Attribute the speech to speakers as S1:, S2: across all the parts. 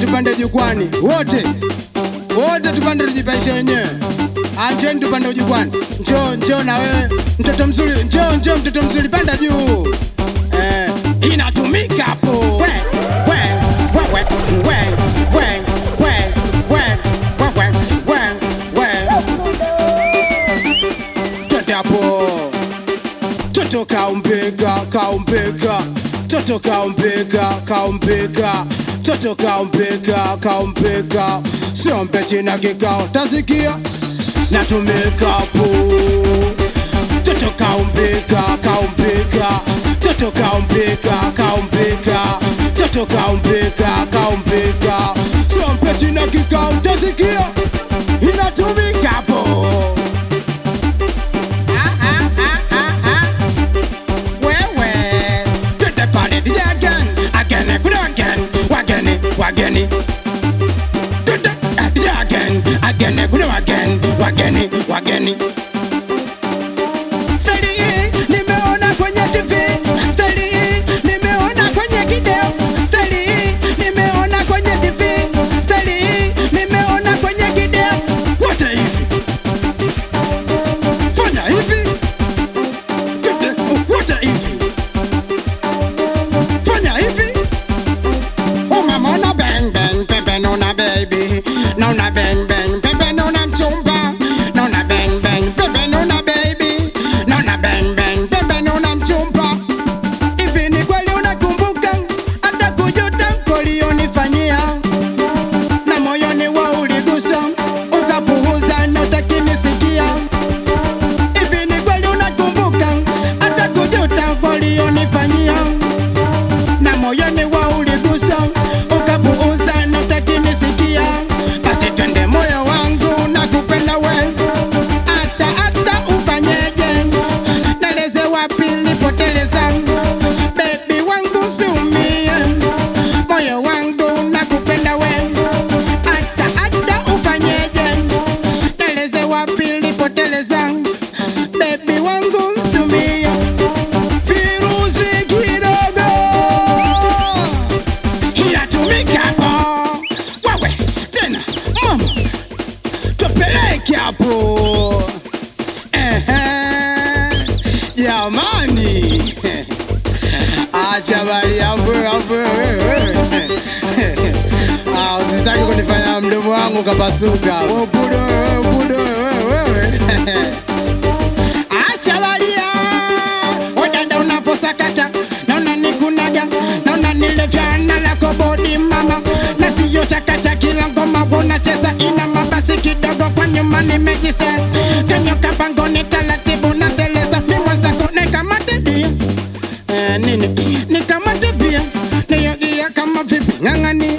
S1: tupande jukwani wote. Wote tupande tujipaishe wenyewe. Njoo tupande jukwani. Njoo na wewe mtoto mzuri. Njoo mtoto mzuri, panda juu. Inatumika hapo. Twende hapo. Toto kaumbeka. Toto kaumbeka. Sio mpechi na kikao tasikia. Natumika hapo. Toto kaumbeka. Toto kaumbeka. Sio mpechi na kikao tasikia. Inatumika hapo. Wageni Style hii nimeona kwenye TV. Style hii nimeona kwenye video. Style hii nimeona kwenye TV. Style hii nimeona kwenye video. Wote hivi. Fanya hivi. Wote hivi. Fanya hivi. Mama na bang bang pepe nona baby. Nona bang bang pepe nona mchumba. Nona bang bang pepe nona baby. Nona bang bang pepe nona mchumba. Hivi ni kweli unakumbuka hata kujuta ulionifanyia, na moyoni wa uligusa ukapuuza na utakinisikia. Hivi ni kweli unakumbuka hata kujuta ulionifanyia, na moyoni wa uligusa ukapuuza na utakinisikia. Basi twende moyo wangu na kupenda we, hata ufanyeje, naleze wapi lipoteleza. Baby wangu sumie, moyo wangu na kupenda we, hata ufanyeje, naleze wapi lipoteleza. Baby wangu sumie. Firuzi kidogo inatumika hapo. Wewe tena mama, tupeleke hapo. Jamani, acha bali hapo. Usitaki kunifanya mdomo wangu kapasuka. Budo wewe. Acha balia. Odanda unaposakata. Naona nikunaga. Naona nilevyana lako body mama. Na siyo chakata kila ngoma unacheza ina mabasi kidogo kwa nyuma nimejisa. Kanyo kabangoni taratibu na teleza. Mimwanza kone kama tedia. Nini? Ni kama tebia. Niyogia kama vipi ngangani.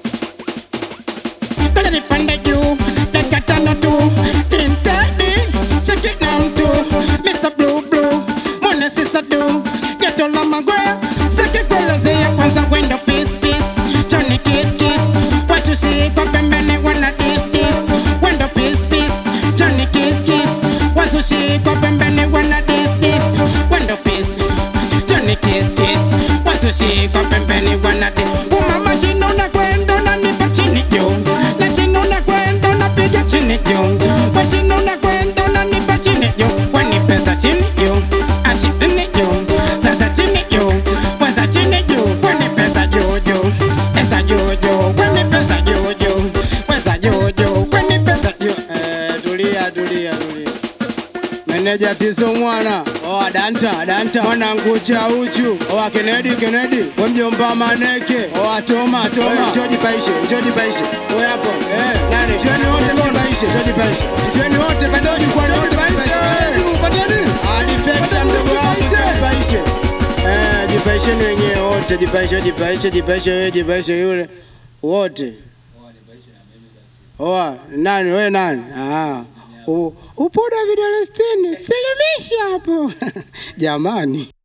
S1: Kala nipande juu. Deka tano tu. Tintadi. Check it down too. Mr. Blue. Mwana sister do. Geto la magwea. Seki kweleze ya kwanza wendo peace. Johnny kiss. Wasusi kwa pembene wana this. Wendo peace. Johnny kiss. Wasusi kwa pembene wana this. Wendo peace. Johnny kiss. Wasusi kwa pembene wana this. Umama chino na kwendo na nipa chini yo. Na chino na kwendo na piga chini yo. Wa chino na kwendo na nipa chini yo. Wani pesa chini yo. Achi chini yo. Sasa chini yo. Waza chini yo. Wani pesa jojo. Esa jojo. Wani pesa jojo. Waza jojo. Wani pesa jojo. Tulia. Meneja Tizo mwana. Danta. Mwana ngucha uchu. Kennedy. Mjomba Maneke. Toma. Joji paishe. Hapo. Nani? Jweni wote mjipaishe. Joji paishe. Jweni wote bandoji kwa wote paishe. Patani. Defecta mdogo wangu paishe. Jipaishe wenyewe wote. Jipaishe yule. Wote. Nani? Wewe nani? Upoda vidole 60. Silimisha hapo. Jamani.